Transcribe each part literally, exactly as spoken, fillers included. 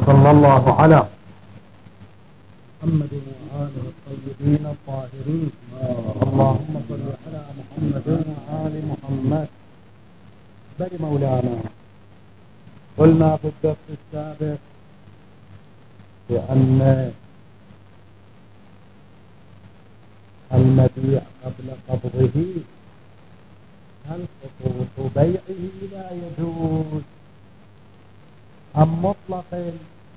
وصلى الله على محمد وآله الطيبين الطاهرين. اللهم صل على محمد وآل محمد. بل مولانا قلنا في الدرس السابق بأن المبيع قبل قبضه هل خطوط بيعه لا يجوز أم مطلق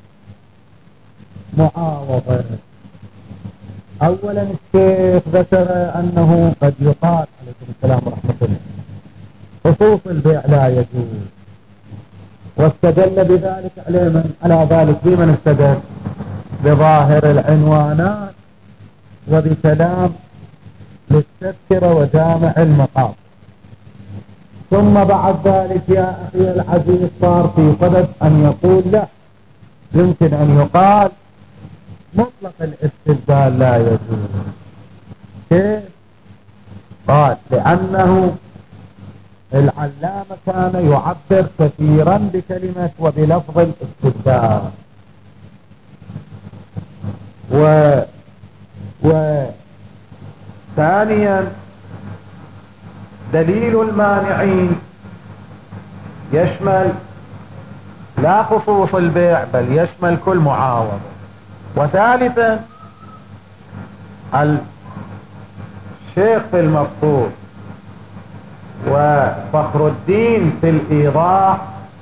المعاوضة؟ أولا الشيخ ذكر أنه قد يقال عليكم السلام ورحمة الله خصوص البيع لا يجوز، واستدل بذلك على من على ذلك بمن استدل بظاهر العنوانات وبكلام للتذكرة وجامع المقام. ثم بعد ذلك يا أخي العزيز صار في صدد أن يقول لا، يمكن أن يقال مطلق الاستبدال لا يجوز. كيف؟ قال لأنه العلامة كان يعبر كثيرا بكلمة وبلفظ الاستبدال، و وثانيا دليل المانعين يشمل لا خصوص البيع بل يشمل كل معاوضة. وثالثا الشيخ في المبسوط وفخر الدين في الإيضاح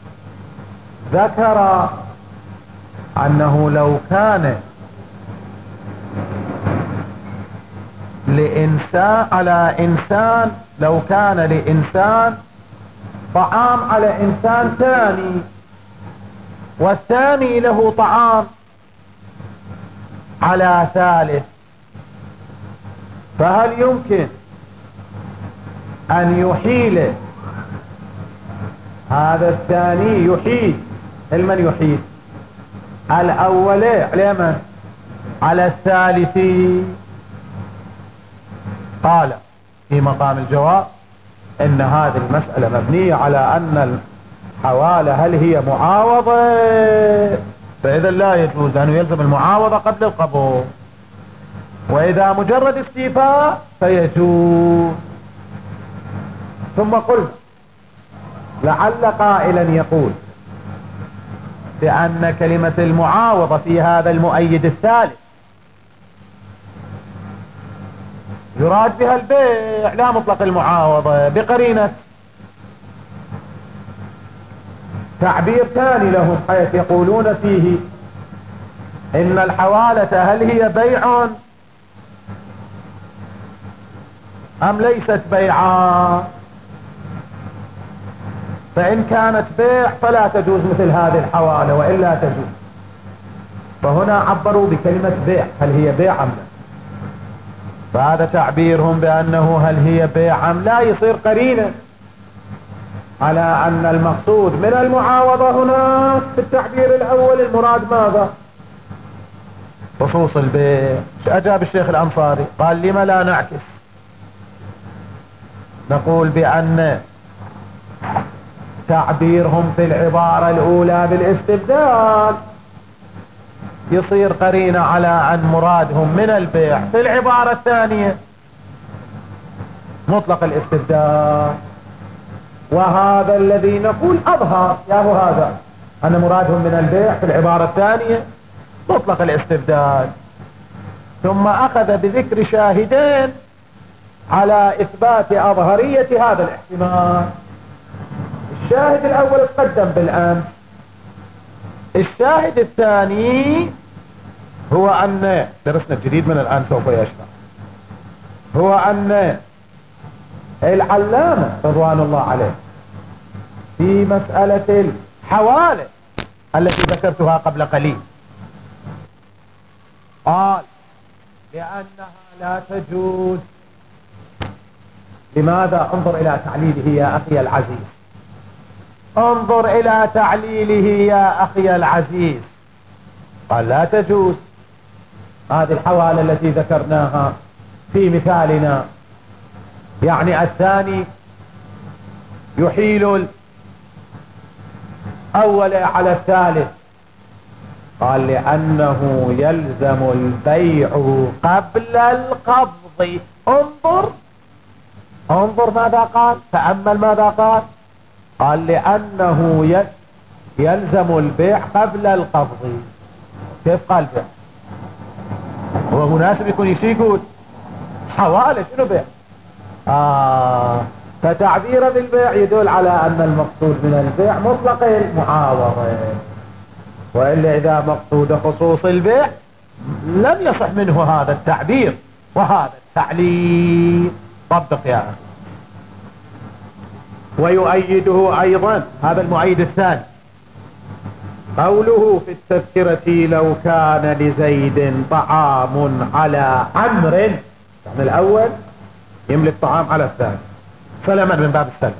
ذكر أنه لو كان لإنسان على إنسان لو كان لإنسان طعام على إنسان ثاني والثاني له طعام على ثالث، فهل يمكن أن يحيل هذا الثاني يحيل المن يحيل الأول على من؟ على الثالث؟ قال في مقام الجواب إن هذه المسألة مبنية على أن الحوالة هل هي معاوضة، فإذا لا يجوز أنه يلزم المعاوضة قبل القبول، وإذا مجرد استيفاء فيجوز. ثم قلت لعل قائلا يقول بأن كلمة المعاوضة في هذا المؤيد الثالث يراد بها البيع لا مطلق المعاوضة، بقرينة تعبير ثاني لهم حيث يقولون فيه إن الحوالة هل هي بيع أم ليست بيعا، فإن كانت بيع فلا تجوز مثل هذه الحوالة وإلا تجوز. فهنا عبروا بكلمة بيع، هل هي بيع أم لا؟ فهذا تعبيرهم بأنه هل هي بيع أم لا يصير قرينة على أن المقصود من المعاوضة هنا في التعبير الأول المراد ماذا؟ خصوص البيع. أجاب الشيخ الأنصاري قال لما لا نعكس، نقول بأن تعبيرهم في العبارة الأولى بالاستبدال يصير قرينة على أن مرادهم من البيع في العبارة الثانية مطلق الاستبدال، وهذا الذي نقول أظهر يا هو هذا أن مرادهم من البيع في العبارة الثانية مطلق الاستبدال. ثم أخذ بذكر شاهدين على إثبات أظهرية هذا الاحتمال. الشاهد الأول تقدم بالأمس، الشاهد الثاني هو أن درسنا الجديد من الآن سوف يشرح، هو أن العلامة رضوان الله عليه في مسألة الحوالة التي ذكرتها قبل قليل قال لأنها لا تجوز. لماذا؟ انظر إلى تعليله يا أخي العزيز، انظر إلى تعليله يا أخي العزيز. قال لا تجوز هذه الحوالة التي ذكرناها في مثالنا، يعني الثاني يحيل الأول على الثالث قال لأنه يلزم البيع قبل القبض. انظر انظر ماذا قال، تأمل ماذا قال. قال لأنه يلزم البيع قبل القبض. كيف قال بيع؟ هو مناسب يكون يشي يقول حوالة شنو بيع؟ آه فتعبير بالبيع يدل على أن المقصود من البيع مطلق المعاوضة، وإلا إذا مقصود خصوص البيع لم يصح منه هذا التعبير وهذا التعليل. طبق يا أخي. ويؤيده أيضا هذا المؤيد الثاني قوله في التذكرة لو كان لزيد طعام على عمرو، يعني الأول يملك طعام على الثاني سلما من باب السلم.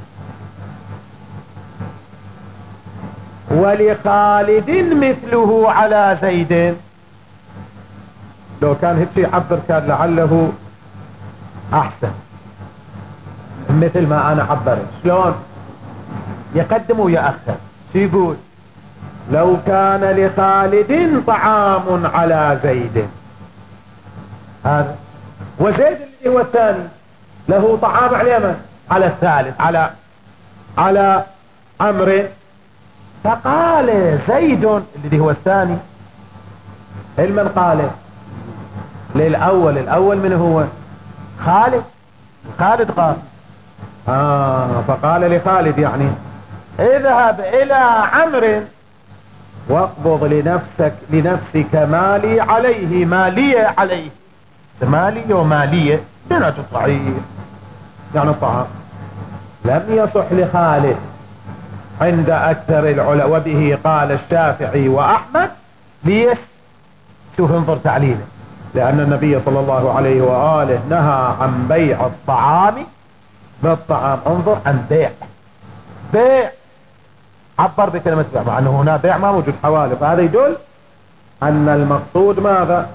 ولخالد مثله على زيد. لو كان هيك يعبر كان لعله احسن، مثل ما انا عبرت. شلون يقدم ويأخر؟ شو يقول؟ لو كان لخالد طعام على زيد، هذا وزيد اللي هو الثاني له طعام على من؟ على الثالث، على على عمرو. فقال زيد اللي هو الثاني، المن قال للأول؟ الأول من هو؟ خالد. خالد قال آه فقال لخالد يعني اذهب إلى عمرو واقبض لنفسك لنفسك مالي عليه، مالية عليه، مالية ومالية جنة الصحيح يعني الطعام. لم يصح لخالد عند أكثر العلماء، وبه قال الشافعي وأحمد. ليش؟ شوف انظر تعليله. لأن النبي صلى الله عليه وآله نهى عن بيع الطعام بالطعام. انظر عن بيع، بيع عبر بكلمة بيع، مع أنه هنا بيع ما موجود حوالي، فهذا يدل أن المقصود ماذا؟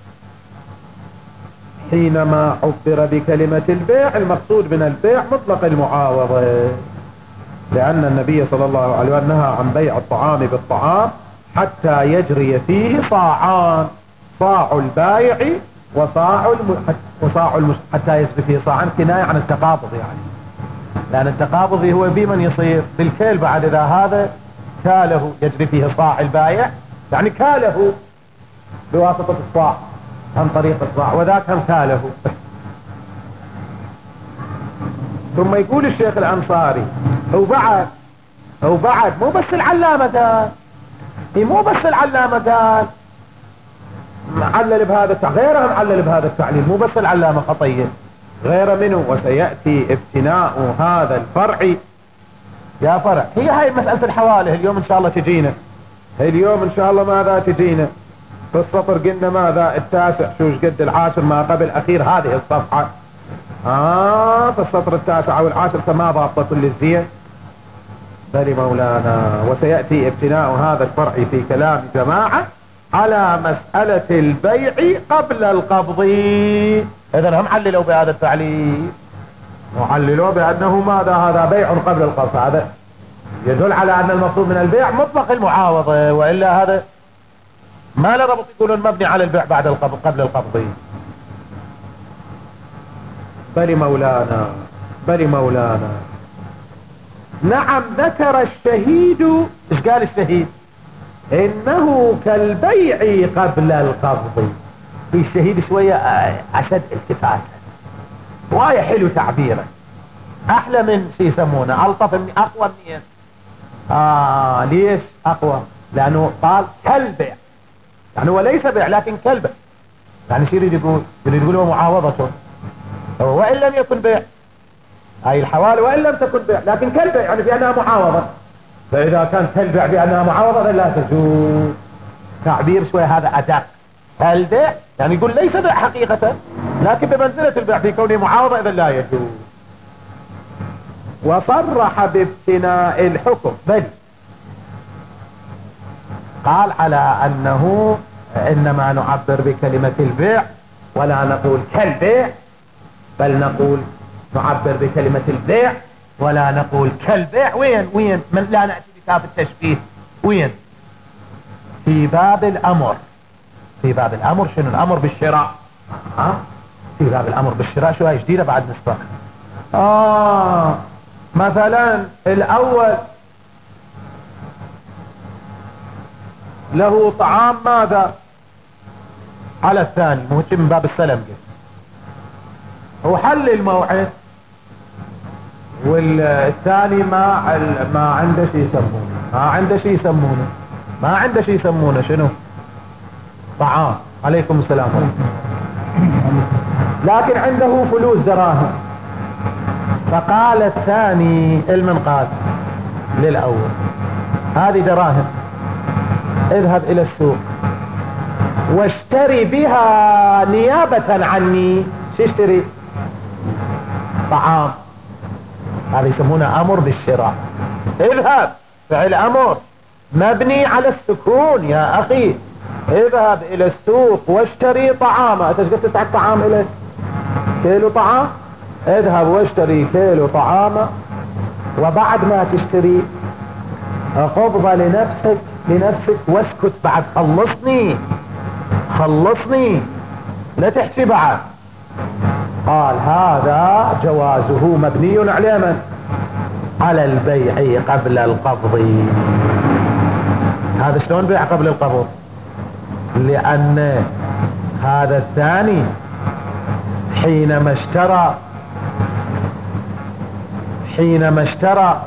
حينما عبر بكلمة البيع المقصود من البيع مطلق المعاوضة، لأن النبي صلى الله عليه وسلم نهى عن بيع الطعام بالطعام حتى يجري فيه صاعان، صاع البائع وصاع الم... وصاع الم... حتى يجري فيه صاعان، كناية عن التقابض يعني، لأن التقابض هو بمن يصير بالكيل. بعد إذا هذا كاله يجري فيه صاع البائع يعني كاله بواسطة الصاع عن طريق الصاع، وذاك هم كاله. ثم يقول الشيخ الأنصاري وبعد وبعد مو بس العلامة قال، مو بس العلامة قال علل بهذا التعليل، غيرهم علل بهذا التعليل، مو بس العلامة خطية، غير منه. وسيأتي ابتناء هذا الفرع. يا فرع هي هاي مسألة الحواله اليوم ان شاء الله تجينا، اليوم ان شاء الله ماذا تجينا في السطر؟ قلنا ماذا التاسع شوش قد العاشر ما قبل اخير هذه الصفحة. آه في السطر التاسع او العاشر فما ضابطة كل الزين. بل مولانا وسيأتي ابتناء هذا الفرع في كلام جماعة على مسألة البيع قبل القبض. اذا هم عللوا بهذا التعليل، وعللوا بأنه ماذا؟ هذا بيع قبل القبض. هذا يدل على أن المقصود من البيع مطلق المعاوضة، وإلا هذا ما له ربط يقولون مبني على البيع بعد القبض قبل القبض. بل مولانا بل مولانا نعم ذكر الشهيد. ايش قال الشهيد؟ انه كالبيع قبل القبض. في الشهيد شوية اشد التفاتا، وايه حلو تعبيره، احلى من شي يسمونه الطف، من اقوى من اه ليش اقوى؟ لانه قال كالبيع، يعني هو ليس بيع لكن كالبيع، يعني شو يريد يقول؟ يريد يقول هو معاوضته، وان لم يكن بيع هاي الحوالي، وان لم تكن بيع لكن كالبيع يعني بانها معاوضة. فاذا كان كالبيع بانها معاوضة لا تجوز. تعبير شوية هذا ادق. البيع يعني يقول ليس بيع حقيقة لكن بمنزلة البيع في كونه معاوضة، اذا لا يجوز. وصرح بابتناء الحكم، بل قال على انه انما نعبر بكلمة البيع ولا نقول كالبيع، بل نقول نعبر بكلمة البيع ولا نقول كالبيع. وين وين من لا نأتي بكاف التشبيه؟ وين في باب الأمر. في باب الأمر شنو الأمر بالشراء؟ ها؟ في باب الأمر بالشراء شو هاي جديدة بعد نسبة. آه مثلا الأول له طعام ماذا على الثاني، مو من باب السلم قلت هو حل الموعد، والثاني ما ما عنده شيء يسمونه، ما عنده شيء يسمونه ما عنده شيء يسمونه شنو طعام. عليكم السلام. لكن عنده فلوس دراهم، فقال الثاني المنقاذ للأول هذه دراهم اذهب إلى السوق واشتري بها نيابة عني. شو اشتري؟ طعام. هذا يسمونه أمر بالشراء. اذهب، فعل أمر مبني على السكون يا أخي. اذهب إلى السوق واشتري طعاما. أنت قلت تدفع طعام إليك كيلو طعام، اذهب واشتري كيلو طعاما، وبعد ما تشتري قبضة لنفسك لنفسك واسكت بعد. خلصني خلصني لا تحكي بعد. قال هذا جوازه مبني على من؟ على البيع قبل القبض. هذا شلون بيع قبل القبض؟ لأن هذا الثاني حينما اشترى حينما اشترى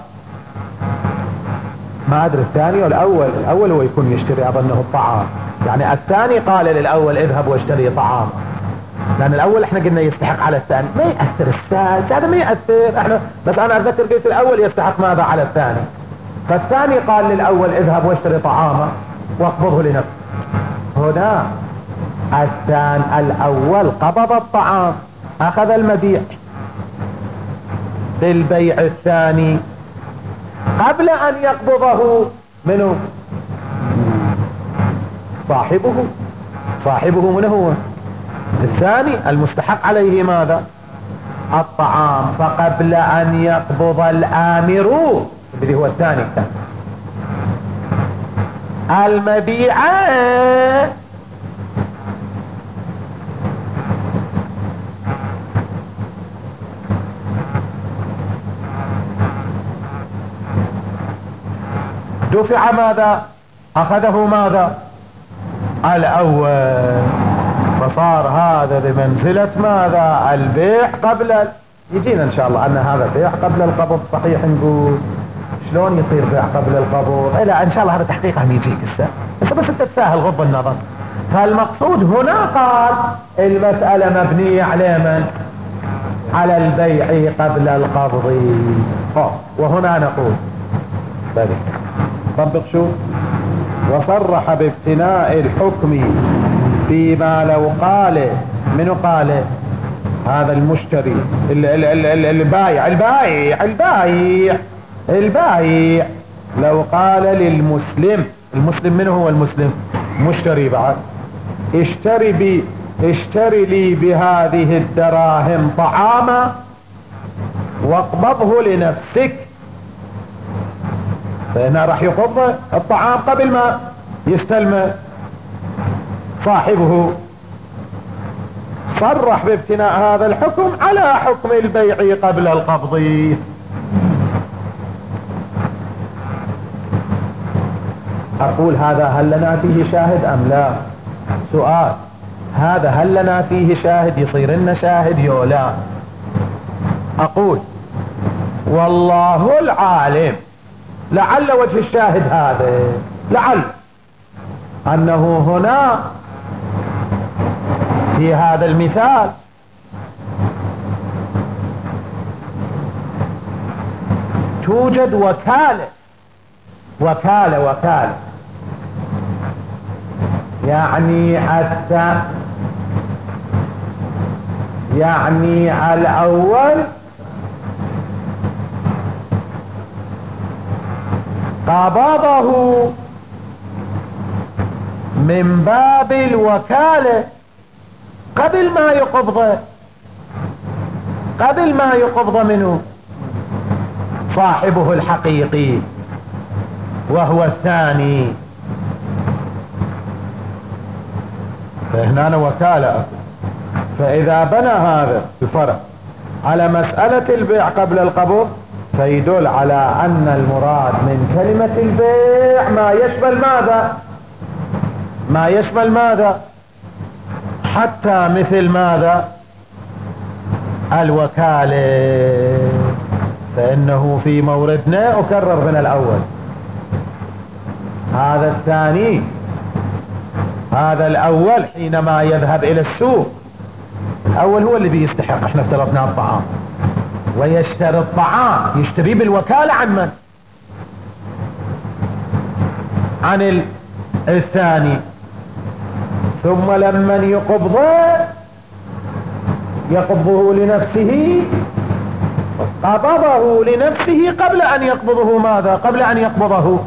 ما أدري الثاني والأول. الأول هو يكون يشتري أظنه الطعام، يعني الثاني قال للأول اذهب واشتري طعام، لأن الأول احنا قلنا يستحق على الثاني. ما يأثر الثالث، هذا ما يأثر احنا، بس أنا أتذكر قلت الأول يستحق ماذا على الثاني، فالثاني قال للأول اذهب واشتري طعاما واقبضه لنفسه. هنا الثاني الأول قبض الطعام، أخذ المبيع بالبيع الثاني قبل أن يقبضه منه صاحبه. صاحبه من هو؟ الثاني المستحق عليه ماذا؟ الطعام. فقبل أن يقبض الآمر الذي هو الثاني المبيع دفع ماذا؟ أخذه ماذا؟ الأول. فصار هذا بمنزلة ماذا؟ البيع قبل ال... يجينا إن شاء الله أن هذا بيع قبل القبض. صحيح نقول شلون يصير بيع قبل القبض؟ إلا إن شاء الله هذا تحقيقه يجيك الساعة، بس بس أنت تساهل غض النظر. فالمقصود هنا قال المسألة مبنية على من؟ على البيع قبل القبض. وهنا نقول بلي طبق شو؟ وصرح بابتناء الحكم فيما لو قال منو قال؟ هذا المشتري البايع البايع البايع البايع لو قال للمسلم. المسلم منو هو المسلم؟ مشتري بعد. اشتري بي اشتري لي بهذه الدراهم طعاما واقبضه لنفسك. فهنا راح يقبض الطعام قبل ما يستلم صاحبه. صرح بابتناء هذا الحكم على حكم البيع قبل القبض. أقول هذا هل لنا فيه شاهد أم لا؟ سؤال، هذا هل لنا فيه شاهد؟ يصير لنا شاهد يو لا؟ أقول والله العالم لعل وجه الشاهد هذا، لعل أنه هنا في هذا المثال توجد وكالة وكالة وكالة يعني حتى يعني الأول قبضه من باب الوكالة قبل ما يقبض قبل ما يقبض منه صاحبه الحقيقي وهو الثاني. فهنا وكالة. فإذا بنى هذا الفرع على مسألة البيع قبل القبض فيدل على أن المراد من كلمة البيع ما يشمل ماذا؟ ما يشمل ماذا؟ حتى مثل ماذا؟ الوكالة. فإنه في موردنا أكرر من الأول. هذا الثاني، هذا الأول حينما يذهب إلى السوق، الأول هو اللي بيستحق، احنا افترضنا الطعام ويشتري الطعام، يشتري بالوكالة عن من؟ عن الثاني. ثم لما يقبضه يقبضه لنفسه، قبضه لنفسه قبل أن يقبضه ماذا؟ قبل أن يقبضه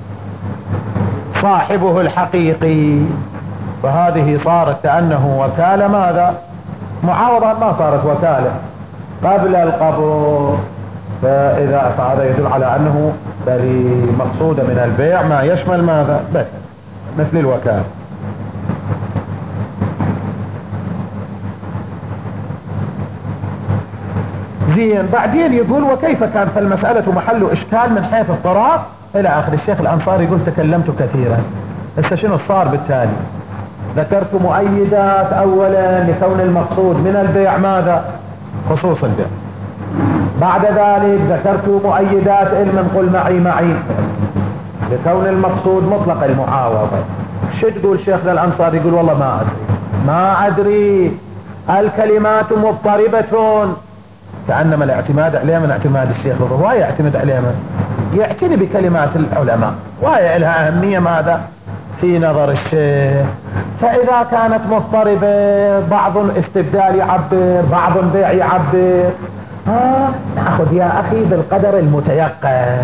صاحبه الحقيقي. فهذه صارت كأنه وكالة ماذا؟ معاوضة، ما صارت وكالة قبل القبض. فإذا فهذا يدل على أنه بل مقصود من البيع ما يشمل ماذا؟ بس مثل الوكالة. زين. بعدين يقول وكيف كان فالمسألة محل إشكال من حيث الطراز إلى آخر. الشيخ الأنصاري يقول تكلمت كثيرا. هسه شنو صار بالتالي؟ ذكرت مؤيدات أولا لكون المقصود من البيع ماذا؟ خصوص البيع. بعد ذلك ذكرت مؤيدات علما قل معي معي لكون المقصود مطلق المعاوضة. شو تقول شيخنا الأنصاري؟ يقول والله ما أدري ما أدري الكلمات مضطربة. كأنما الاعتماد عليها من اعتماد الشيخ الرضوى يعتمد عليها من يعتني بكلمات العلماء وهي لها أهمية ماذا في نظر الشيخ. فإذا كانت مضطربة بعض استبدال يعبر بعض بيع يعبر، ها نأخذ يا أخي بالقدر المتيقن.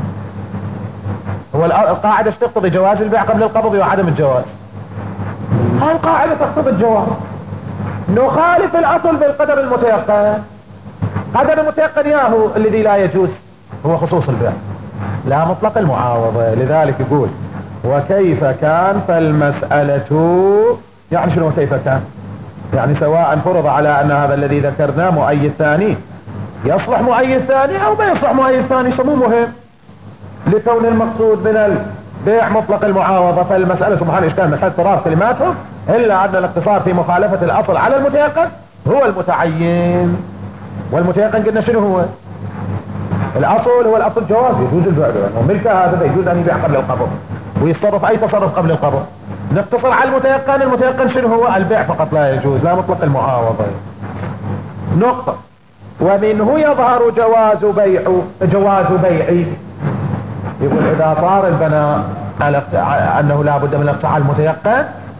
هو القاعدة تقتضي جواز البيع قبل القبض وعدم الجواز. هاي القاعدة تقتضي الجواز. نخالف الأصل بالقدر المتيقن. قدر المتيقن ياهو الذي لا يجوز هو خصوص البيع لا مطلق المعاوضة. لذلك يقول وكيف كان فالمسألة، يعني شنو كيف كان؟ يعني سواء فرض على أن هذا الذي ذكرناه مؤيد ثاني يصلح مؤيد ثاني أو ما يصلح مؤيد ثاني، مو مهم لكون المقصود من البيع مطلق المعاوضة. فالمسألة محل إشكال من حيث اضطراب كلماتهم، إلا أن الاقتصار في مخالفة الأصل على المتيقن هو المتعين. والمتيقن قلنا شنو هو؟ الأصل هو الأصل جواز يجوز البيع وملك هذا يجوز أن يبيع قبل القبض ويتصرف أي تصرف قبل القبض. نقتصر على المتيقن. المتيقن شنو هو؟ البيع فقط لا يجوز لا مطلق المعاوضة. نقطة. ومنه يظهر جواز بيع جواز بيعي. يقول إذا صار البناء على أنه لا بد من الاقتصار المتيقن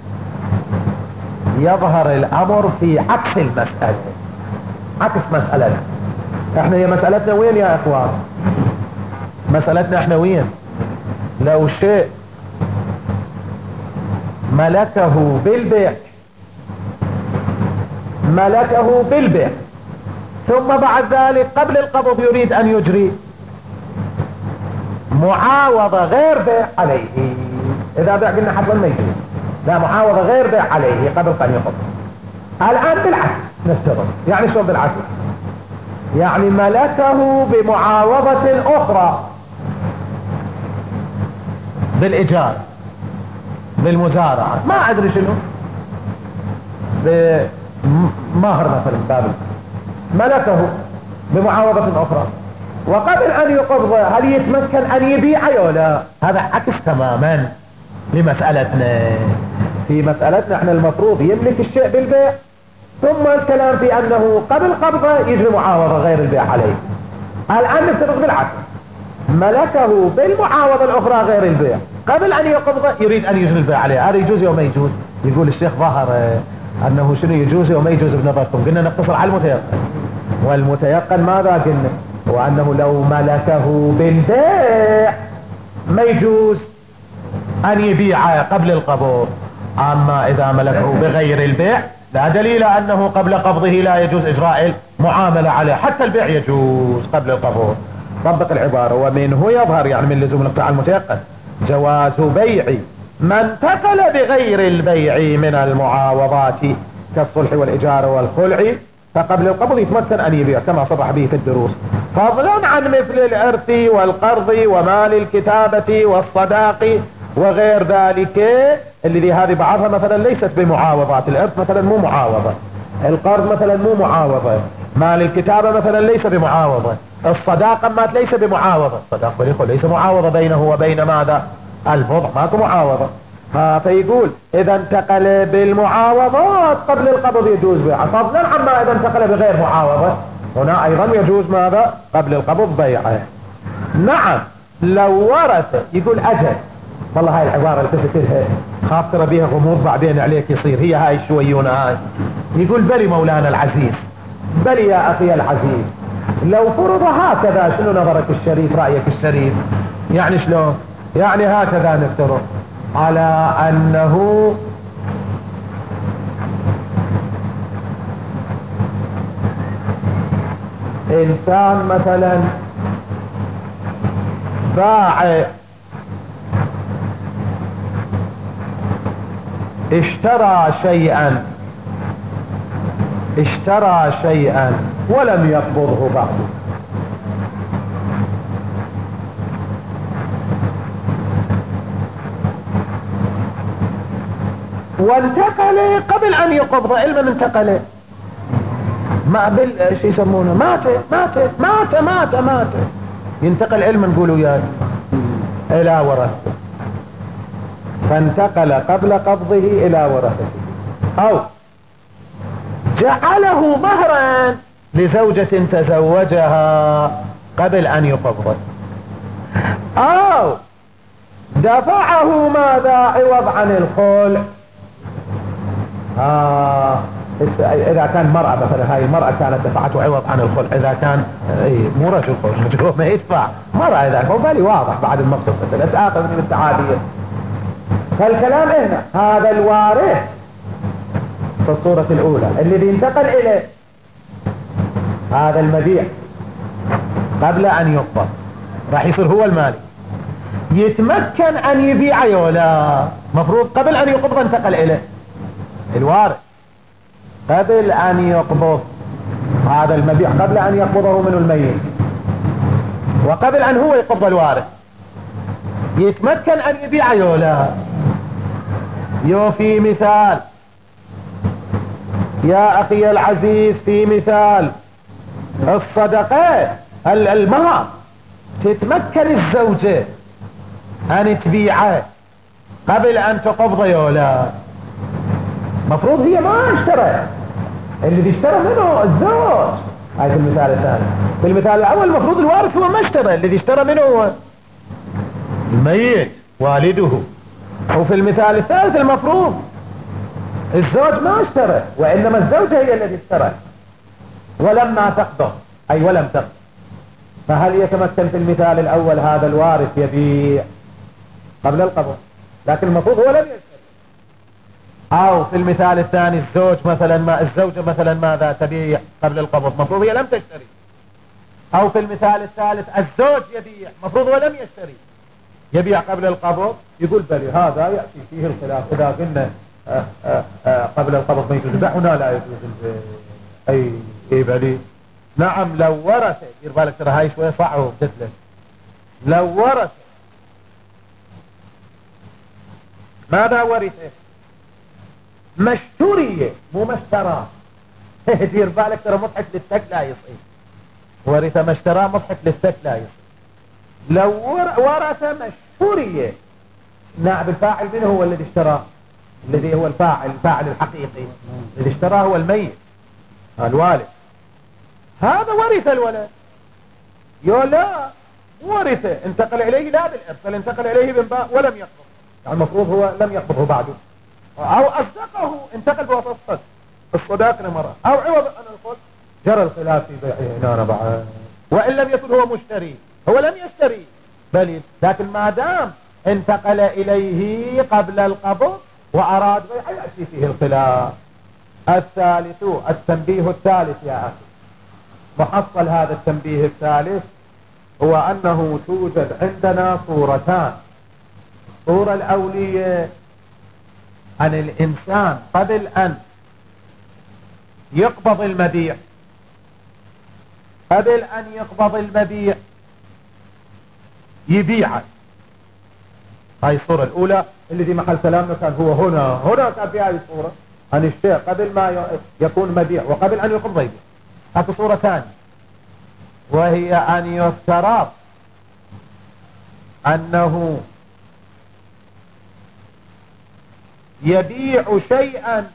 يظهر الأمر في عكس المسألة، عكس مسألتنا. احنا هي مسألتنا وين يا اخوان؟ مسألتنا احنا وين؟ لو شيء ملكه بالبيع ملكه بالبيع ثم بعد ذلك قبل القبض يريد ان يجري معاوضة غير بيع عليه. اذا بيع قلنا حصل ما يجوز، لا معاوضة غير بيع عليه قبل ان يقبض. الان بالعكس نفترض. يعني شو بالعكس؟ يعني ملكه بمعاوضة اخرى، بالايجار بالمزارعة ما ادري شنو، بمهر مثلا بابل ملكه بمعاوضة اخرى وقبل ان يقبض هل يتمكن ان يبيع او لا؟ هذا عكس تماما لمسألتنا. في مسألتنا احنا المفروض يملك الشيء بالبيع ثم الكلام في انه قبل قبضه يجري معاوضة غير البيع عليه. الان نفترض بالعكس، ملكه بالمعاوضة الاخرى غير البيع قبل ان يقبضه يريد ان يجري البيع عليه. هذا يجوز او ما يجوز؟ يقول الشيخ ظهر انه شنو يجوز وما يجوز بنظركم. قلنا نقتصر على المتيقن، والمتيقن ماذا قلنا؟ وانه لو ملكه بالبيع ما يجوز ان يبيع قبل القبض. اما اذا ملكه بغير البيع لا دليل انه قبل قبضه لا يجوز اجراء المعاملة عليه، حتى البيع يجوز قبل القبض. طبق العبارة. ومنه يظهر يعني من لزوم الاقتراع المتيقن جواز بيع ما انتقل بغير البيع من المعاوضات كالصلح والإجارة والخلع فقبل القبض يتمكن أن يبيع كما صرح به في الدروس، فضلا عن مثل الإرث والقرض ومال الكتابة والصداق وغير ذلك، اللي هذه بعضها مثلا ليست بمعاوضات. الإرث مثلا مو معاوضة، القرض مثلا مو معاوضة، مال الكتابة مثلا ليس بمعاوضة، الصداقة ما ليس بمعاوضة، الصداقة ليس معاوضة بينه وبين ماذا؟ البضع، ماكو معاوضة. فيقول إذا انتقل بالمعاوضات قبل القبض يجوز بيعه، فضلا عما إذا انتقل بغير معاوضة هنا أيضا يجوز ماذا؟ قبل القبض بيعه. نعم لو ورث، يقول أجل، والله هاي العبارة اللي تفتلها خاطر بيها غموض بعدين عليك يصير، هي هاي شويون هاي. يقول بلي مولانا العزيز، بلي يا أخي العزيز، لو فرض هكذا، شنو نظرك الشريف، رأيك الشريف؟ يعني شلون؟ يعني هكذا نفترض على أنه إنسان مثلا باع، اشترى شيئا اشترى شيئا ولم يقبضه بعد، وانتقل قبل ان يقبض، علما انتقل ما بال شو يسمونه، مات مات مات مات مات ينتقل علما، نقولوا يا الى ورثته، فانتقل قبل قبضه الى ورثته، او جعله مهرا لزوجة تزوجها قبل ان يقبض، او دفعه ماذا؟ عوض عن الخلع. آه اذا كان مرأة مثلا، هاي المرأة كانت دفعته عوض عن الخلع، اذا كان اي مو رجل خلع ما يدفع مرأة، اذا كان بالي واضح بعد المقصود لا تآخذ من التعادية. فالكلام هنا هذا الوارث في الصورة الاولى الذي انتقل اليه هذا المبيع قبل ان يقبض راح يصير هو المالك، يتمكن ان يبيع يولا، مفروض قبل ان يقبض انتقل اليه الوارث، قبل ان يقبض هذا المبيع، قبل ان يقبضه من الميت، وقبل ان هو يقبض الوارث يتمكن ان يبيع يولا. يو في مثال يا اخي العزيز، في مثال الصدقات المهر، تتمكن الزوجة ان تبيعه قبل ان تقبض يولا، مفروض هي ما اشترى، اللي اشترى منه الزوج. هاي في المثال الثاني. في المثال الاول المفروض الوارث هو ما اشترى، اللي اشترى منه هو الميت والده. وفي المثال الثالث المفروض الزوج ما اشترى، وانما الزوجة هي الذي اشترى ولما تقبض، اي ولم تقبض. فهل يتمكن في المثال الاول هذا الوارث يبيع قبل القبض، لكن المفروض هو لم يشتري؟ او في المثال الثاني الزوج مثلا، ما الزوجة مثلا ماذا تبيع قبل القبض، مفروض هي لم تشتري. او في المثال الثالث الزوج يبيع، مفروض هو لم يشتري، يبيع قبل القبض. يقول بلي هذا يأتي فيه الخلاف، اذا قلنا آآ آآ قبل القبض ما يجوز، هنا لا يجوز البيع. اي اي بلي نعم. لو ورث، دير بالك ترى هاي شويه صعبه قلت لك، لو ورث ماذا ورثه؟ ما اشتري مو ما اشترى. دير بالك ترى مضحك للتك لا يصير، ورث ما اشترى مضحك للتك لا يصير. لو ورث ما اشتري، نعم الفاعل منه هو الذي اشترى، الذي هو الفاعل، الفاعل الحقيقي الذي اشتراه هو الميت الوالد، هذا ورث الولد. يو لا ورثه، انتقل اليه لا بالارث، بل انتقل اليه بنباء ولم يقبض، يعني المفروض هو لم يقبضه بعده، او اصدقه انتقل بواسطه الصداق لمرأة، او عوض عن الخلع، جرى الخلاف في بيعه هنا بعد، وان لم يكن هو مشتري، هو لم يشتري بل، لكن ما دام انتقل اليه قبل القبض واراد بيعه يأتي فيه الخلاف. الثالث التنبيه الثالث يا اخي، محصل هذا التنبيه الثالث هو انه توجد عندنا صورتان الصورة الأولية أن الإنسان قبل أن يقبض المبيع قبل أن يقبض المبيع يبيعه. هاي الصورة الأولى اللي في محل كلامنا كان هو هنا هنا كان في هاي الصورة أن الشيء قبل ما يكون مبيع وقبل أن يقبض يبيع. هاي صورة ثانية وهي أن يفترض أنه يبيع شيئا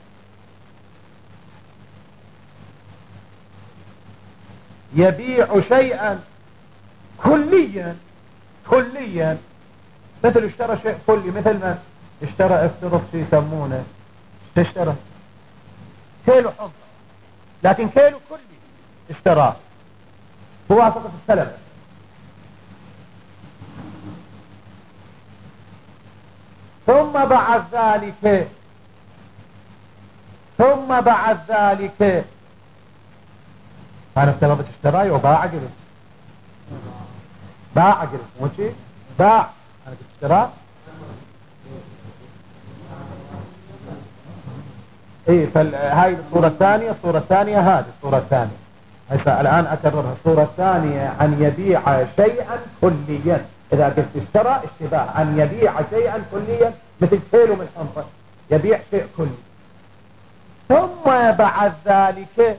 يبيع شيئا كليا كليا مثل اشترى شيء كلي، مثل ما اشترى افترض شيء يسمونه اشترى كيلو حنطة لكن كيلو كلي اشتراه بواسطة السلم. ثم بعد ذلك ثم بعد ذلك انا افترضت اشتراي وباع قبل باع قبل مو شيء باع انا كنت اشتراه ايه. فهاي الصورة الثانية الصورة الثانية هذه الصورة الثانية هسه الان اكررها. الصورة الثانية ان يبيع شيئا كليا. اذا قلت اشترى اشتباه ان يبيع شيئا كليا مثل كيلو من حنطة يبيع شيء كلي. ثم بعد ذلك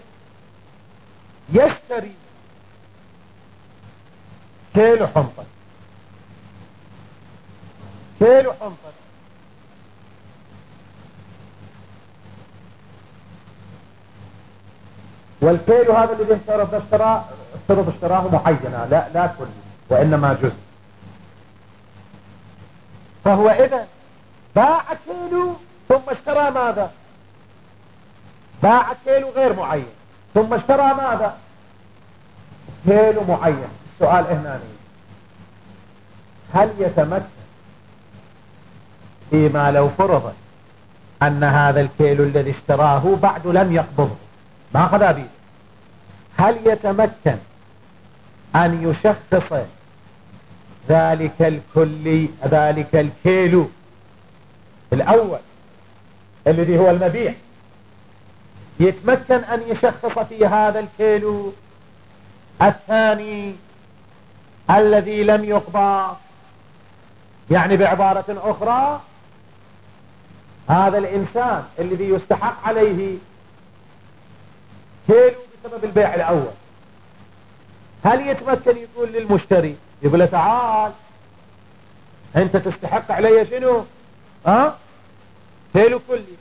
يشتري كيلو حنطة كيلو حنطة والكيلو هذا اللي افترض اشتراه افترض اشتراه معينة لا لا كلي وإنما جزء. فهو إذا باع كيلو ثم اشترى ماذا؟ باع كيلو غير معين ثم اشترى ماذا؟ كيلو معين. السؤال هنا هل يتمكن فيما لو فرض أن هذا الكيلو الذي اشتراه بعد لم يقبضه ما أخذ بيده، هل يتمكن أن يشخص ذلك الكلي ذلك الكيلو الأول الذي هو المبيع يتمكن أن يشخص في هذا الكيلو الثاني الذي لم يقبض؟ يعني بعبارة أخرى هذا الإنسان الذي يستحق عليه كيلو بسبب البيع الأول هل يتمكن يقول للمشتري يقول له تعال أنت تستحق علي شنو؟ ها؟ كيلو كلي،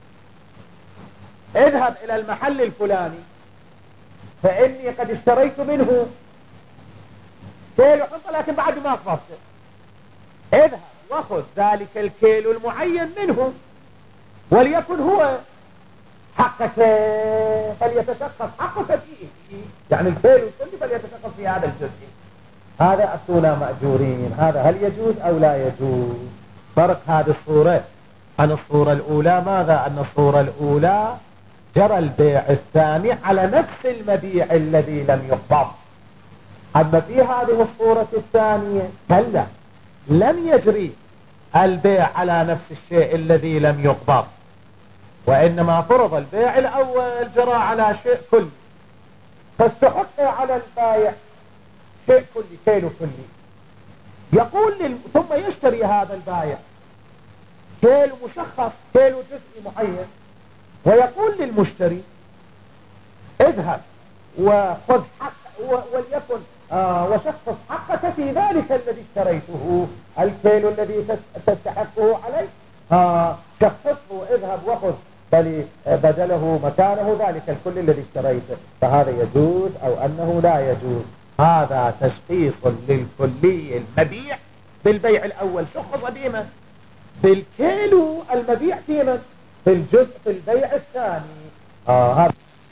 اذهب إلى المحل الفلاني فإني قد اشتريت منه كيلو حنطة لكن بعد ما قبضته، اذهب واخذ ذلك الكيلو المعين منه وليكن هو حقك فليتشخص حقك فيه، يعني الكيلو الكلي فليتشخص في هذا الجزء. هذا أتونا مأجورين. هذا هل يجوز أو لا يجوز؟ فرق هذه الصورة عن الصورة الأولى ماذا؟ أن الصورة الأولى جرى البيع الثاني على نفس المبيع الذي لم يقبض. أما في هذه الصورة الثانية كلا لم يجري البيع على نفس الشيء الذي لم يقبض وإنما فرض البيع الأول جرى على شيء كلي فاستحق على البائع شيء كلي كيلو كلي. يقول لل... ثم يشتري هذا البائع كيلو مشخص كيلو جزئي معين ويقول للمشتري اذهب وخذ حق و... وليكن آه وشخص حقك في ذلك الذي اشتريته الكيلو الذي تستحقه عليه آه شخصه اذهب وخذ بل بدله مكانه ذلك الكل الذي اشتريته. فهذا يجوز أو أنه لا يجوز؟ هذا تشخيص للكلي المبيع بالبيع الأول شخص بما بالكيلو المبيع فيما في الجزء في البيع الثاني. آه هذا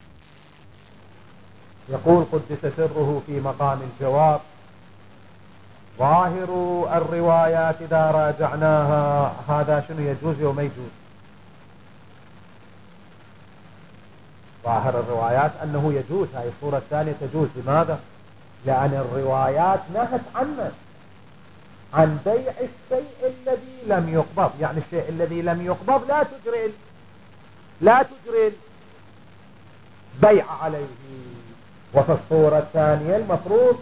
يقول قدس سره في مقام الجواب ظاهر الروايات إذا راجعناها هذا شنو يجوز وما يجوز؟ ظاهر الروايات أنه يجوز. هاي الصورة الثانية تجوز. لماذا؟ لأن الروايات نهت عنا عن بيع الشيء الذي لم يقبض. يعني الشيء الذي لم يقبض لا تجري لا تجري البيع عليه. وفي الصورة الثانية المفروض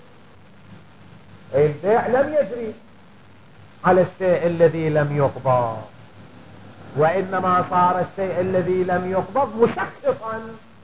البيع لم يجري على الشيء الذي لم يقبض، وإنما صار الشيء الذي لم يقبض مشخصا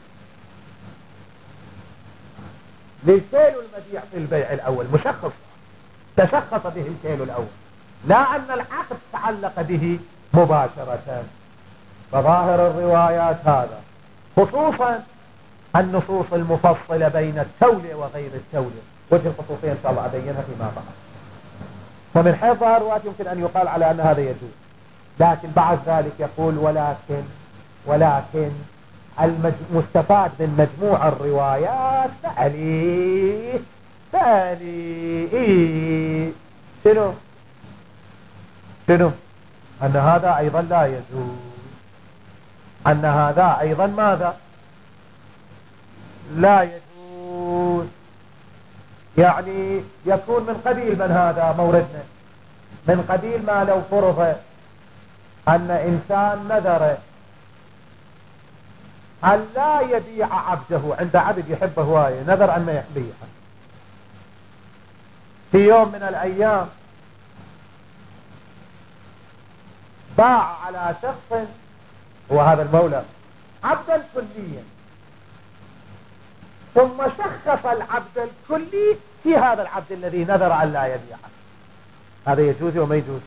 للكيل المبيع في البيع الأول، مشخص تشخص به الكيل الأول، لا أن العقد تعلق به مباشرة. فظاهر الروايات هذا، خصوصا النصوص المفصلة بين التولية وغير التولية. وجه الخصوصية إن شاء الله أبينها فيما بعد. فمن حيث ظاهر الروايات يمكن أن يقال على أن هذا يجوز، لكن بعد ذلك يقول ولكن ولكن المستفاد من مجموع الروايات تالي تالي إيه شنو شنو أن هذا أيضا لا يجوز، أن هذا أيضا ماذا لا يجوز. يعني يكون من قبيل من هذا موردنا، من قبيل ما لو فرض أن إنسان نذر أن لا يبيع عبده، عند عبد يحبه هواية، نذر أن ما يبيعه في يوم من الأيام، باع على شخص وهذا المولى عبدا كليا، ثم شخص العبد الكلي في هذا العبد الذي نذر أن لا يبيعه. هذا يجوز وما يجوز؟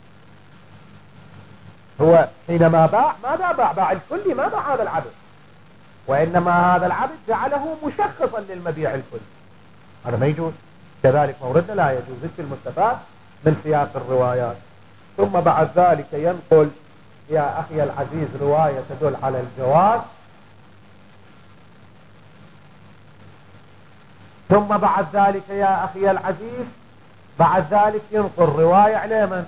هو حينما باع ماذا باع؟ باع الكلي، ما باع هذا العبد، وإنما هذا العبد جعله مشخصا للمبيع الكلي. هذا ما يجوز. كذلك موردنا لا يجوز في المستفاد من سياق الروايات. ثم بعد ذلك ينقل يا أخي العزيز رواية تدل على الجواز. ثم بعد ذلك يا أخي العزيز بعد ذلك ينقل رواية على من؟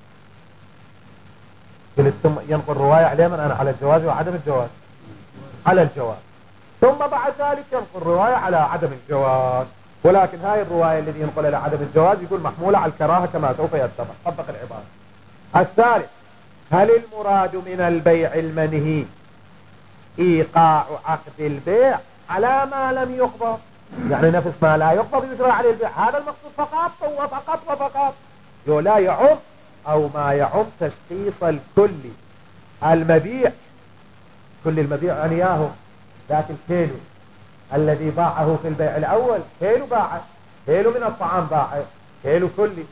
قلت ثم ينقل رواية على من؟ أنا على الجواز وعدم الجواز، على الجواز. ثم بعد ذلك ينقل رواية على عدم الجواز، ولكن هاي الرواية الذي ينقل على عدم الجواز يقول محمولة على الكراهة كما سوف يتضح. طبق العبارة. الثالث، هل المراد من البيع المنهي إيقاع عقد البيع على ما لم يقبض؟ يعني نفس ما لا يقبض يجرى عليه البيع، هذا المقصود فقط وفقط وفقط؟ لا يعم أو ما يعم تشخيص الكل المبيع، كل المبيع عنياه ذات الكيلو الذي باعه في البيع الأول، كيلو باعه، كيلو من الطعام باعه، كيلو كلي.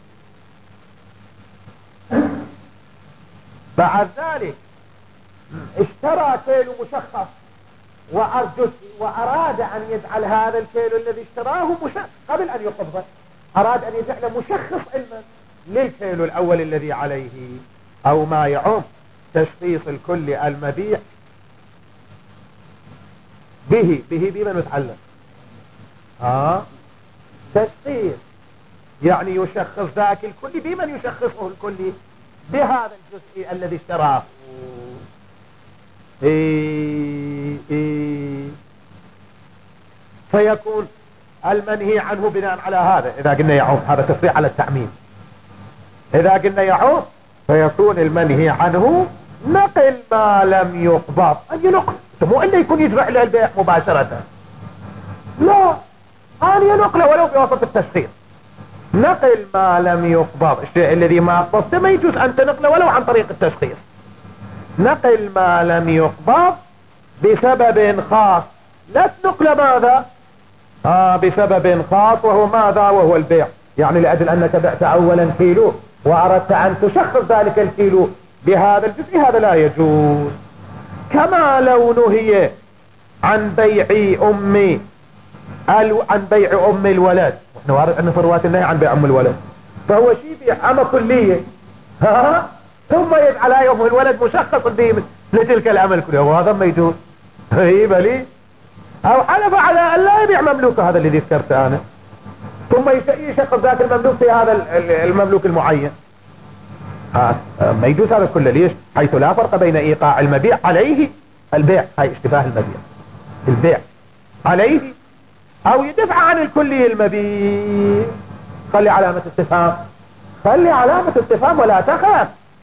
بعد ذلك اشترى كيلو مشخص وأرجت وأراد أن يجعل هذا الكيلو الذي اشتراه مشخص قبل أن يقبضه، أراد أن يجعله مشخص علما للكيلو الأول الذي عليه، أو ما يعم تشخيص الكل المبيع به به بمن متعلق ها تشخيص، يعني يشخص ذاك الكل بمن يشخصه الكل؟ بهذا الجزء الذي اشتراه. إيه إيه فيكون المنهي عنه بناء على هذا. إذا قلنا يعم هذا تصريح على التعميم، إذا قلنا يعم فيكون المنهي عنه نقل ما لم يقبض. أي نقل؟ مو إلا يكون يجرع له البيع مباشرة، لا، أنا نقله ولو بواسطة التشخيص. نقل ما لم يقبض، الشيء الذي ما قبضته ما يجوز أن تنقله ولو عن طريق التشخيص. نقل ما لم يقبض بسبب خاص، لا تنقل ماذا؟ آه بسبب خاص، وهو ماذا؟ وهو البيع. يعني لأجل أنك بعت أولا كيلو وأردت أن تشخص ذلك الكيلو بهذا الجزء، هذا لا يجوز. كما لو نهي عن بيع أمي عن بيع أم الولد، نحن وارد أن في رواية النهي عن بيع أم الولد، فهو شيء بيع أما كلية ها ثم يجعل هاي أم الولد مشخص به لتلك العمل كله، وهذا ما يجوز. هي بلي أو حلف على أن لا يبيع مملوكه، هذا الذي ذكرته أنا، ثم يشخص ذاك المملوك في هذا المملوك المعين، ها ما يجوز هذا كله. ليش؟ حيث لا فرق بين إيقاع المبيع عليه البيع، هاي اشتباه المبيع، البيع عليه أو يدفع عن الكلي المبيع، خلي علامة استفهام خلي علامة استفهام ولا تخف.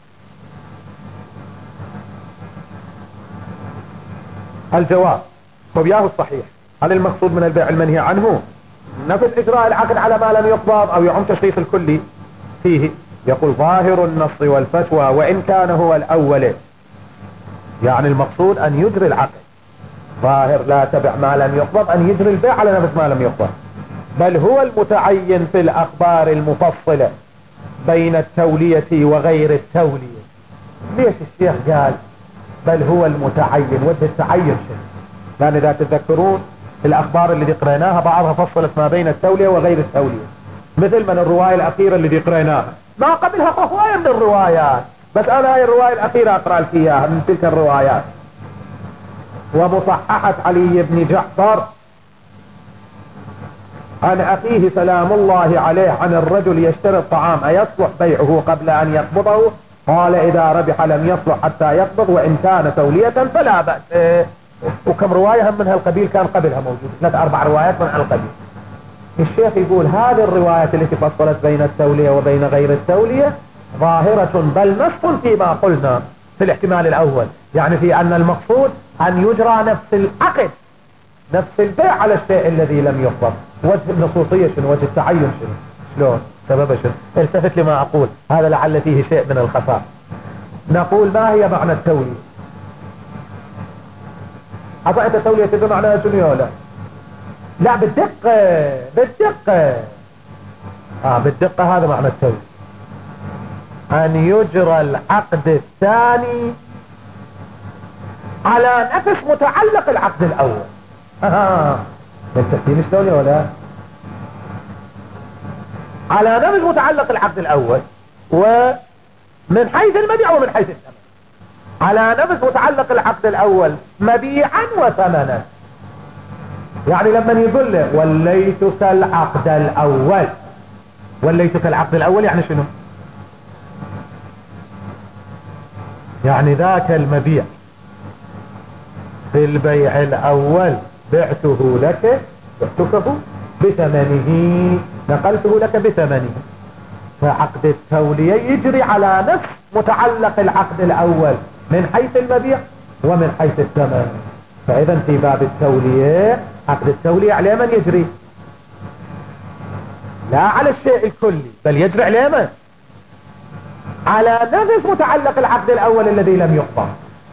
الجواب وبياه الصحيح. هل المقصود من البيع المنهي عنه نفذ اجراء العقد على ما لم يقبض او يعم تشريف الكلي فيه؟ يقول ظاهر النص والفتوى وان كان هو الاول، يعني المقصود ان يجري العقد. ظاهر لا تبع ما لم يقبض ان يجري البيع على نفس ما لم يقبض، بل هو المتعين في الاخبار المفصلة بين التولية وغير التولية. ليش الشيخ قال بل هو المتعين؟ وجه التعين شيء، لان اذا تتذكرون الاخبار اللي قريناها بعضها فصلت ما بين التولية وغير التولية، مثل من الرواية الاخيرة اللي قريناها، ما قبلها هواية من الروايات، بس انا هاي الرواية الاخيرة اقرأ لك اياها من تلك الروايات. ومصححة علي بن جعفر عن اخيه سلام الله عليه عن الرجل يشتري الطعام ايصلح بيعه قبل ان يقبضه؟ قال اذا ربح لم يصلح حتى يقبض وان كان تولية فلا بأس. إيه؟ وكم رواية هم من هالقبيل كان قبلها موجود، ثلاث اربع روايات من هالقبيل. الشيخ يقول هذه الروايات التي فصلت بين التولية وبين غير التولية ظاهرة بل نص فيما قلنا في الاحتمال الاول، يعني في ان المقصود ان يجرى نفس العقد نفس البيع على الشيء الذي لم يقبض. وجه النصوصية شنو؟ وجه التعين شنو؟ شلون؟ سبب شنو؟ التفت لما اقول، هذا لعل فيه شيء من الخفاء. نقول ما هي معنى التولية؟ أعطيت التولية تدري معناها شنو ولا؟ لا بالدقة بالدقة اه بالدقة هذا معنى التولية، ان يجرى العقد الثاني على نفس متعلق العقد الاول. اه بالتفكير شلون ولا؟ على نفس متعلق العقد الاول، ومن حيث المبيع ومن حيث الثمن. على نفس متعلق العقد الاول مبيعا وثمنا، يعني لما يقول له وليتك العقد الاول، وليتك العقد الاول يعني شنو؟ يعني ذاك المبيع في البيع الاول بعته لك بعتكه بثمنه، نقلته لك بثمنه، فعقد التولية يجري على نفس متعلق العقد الاول من حيث المبيع ومن حيث الثمن. فاذا في باب التولية عقد التولية على من يجري؟ لا على الشيء الكلي، بل يجري على من؟ على نفس متعلق العقد الاول الذي لم يقبض.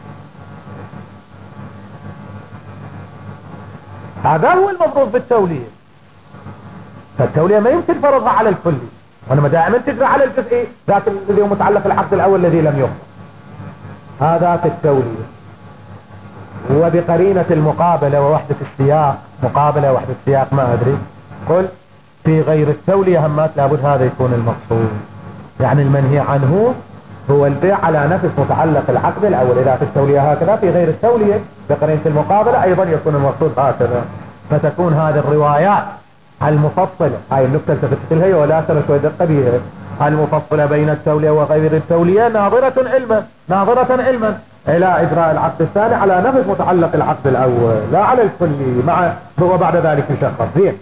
هذا هو المفروض بالتولية. فالتولية ما يمكن فرضها على الكلي، وانما دائما تجري على الجزئي ذاك الذي هو متعلق العقد الاول الذي لم يقبض. هذا في التولية. وبقرينة المقابلة ووحدة السياق، مقابلة وحدة السياق ما ادري، قل في غير التولية همات لابد هذا يكون المقصود، يعني المنهي عنه هو البيع على نفس متعلق العقد الاول. اذا في التولية هكذا في غير التولية بقرينة المقابلة ايضا يكون المقصود هكذا. فتكون هذه الروايات المفصلة، هاي النكتة التفتت لها ولا ترى شوية دقة بها، المفصلة بين التولية وغير التولية ناظرة علما ناظرة علما الى اجراء العقد الثاني على نفس متعلق العقد الاول لا على الكلي، مع هو بعد ذلك يشخص. زين،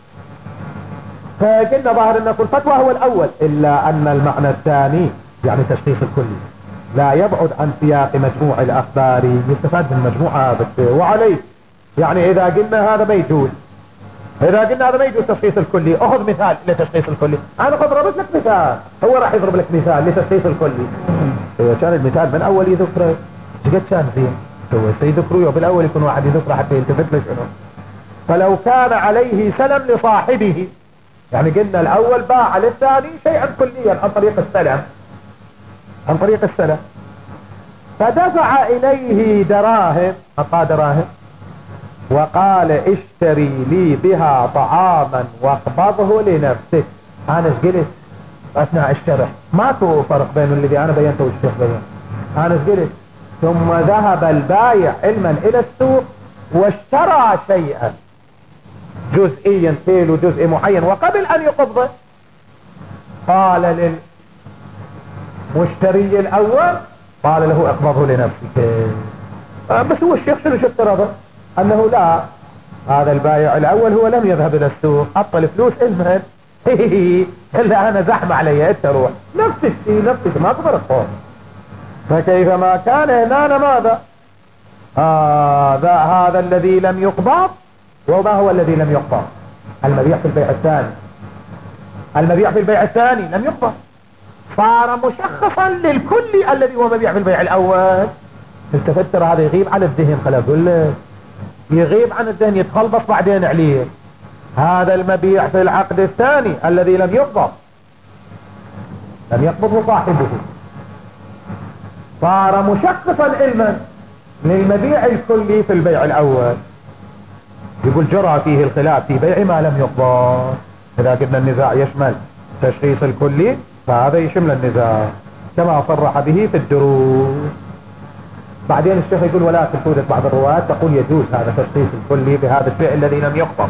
فقلنا ظاهر ان كل فتوى هو الاول، الا ان المعنى الثاني يعني تشخيص الكلي لا يبعد عن سياق مجموع الاخبار، يستفاد من مجموعة بس. وعليه يعني اذا قلنا هذا ما يجوز، اذا قلنا هذا ما يجوز تشخيص الكلي، اخذ مثال لتشخيص الكلي. انا قد ضربت لك مثال، هو راح يضرب لك مثال لتشخيص الكلي. هو كان المثال من اول يذكره قد كان زين، هو سيذكره بالاول يكون واحد يذكره حتى يلتفت له شنو. فلو كان عليه سلم لصاحبه، يعني قلنا الاول باع للثاني شيئا كليا عن طريق السلم عن طريق السلم، فدفع اليه دراهم، اعطاه دراهم وقال اشتري لي بها طعاما واقبضه لنفسك. انا ايش قلت اثناء الشرح؟ ماكو فرق بين الذي انا بينته والشيخ بيان. انا ايش قلت؟ ثم ذهب البايع علما الى السوق واشترى شيئا جزئيا كيلو جزء معين، وقبل ان يقبضه قال للمشتري الاول قال له اقبضه لنفسك. بس هو الشيخ شنو اشترى؟ انه لا، هذا البايع الاول هو لم يذهب الى السوق، حط الفلوس المهن إلا أنا زحمة علي أنت روح نفس الشيء نفس الشيء ما تفرق فوق. فكيفما كان هنا ماذا آه هذا الذي لم يقبض. وما هو الذي لم يقبض؟ المبيع في البيع الثاني. المبيع في البيع الثاني لم يقبض، صار مشخصا للكل الذي هو مبيع في البيع الأول. التفتر هذا يغيب عن الذهن، خلي أقول لك يغيب عن الذهن، يتخلبص بعدين عليه. هذا المبيع في العقد الثاني الذي لم يقبض، لم يقبضه صاحبه، صار مشخصا علما للمبيع الكلي في البيع الأول. يقول جرى فيه الخلاف في بيع ما لم يقبض. إذا كنا النزاع يشمل تشخيص الكلي فهذا يشمل النزاع كما صرح به في الدروس. بعدين الشيخ يقول ولكن توجد بعض الروايات تقول يجوز هذا تشخيص الكلي بهذا الشيء الذي لم يقبض،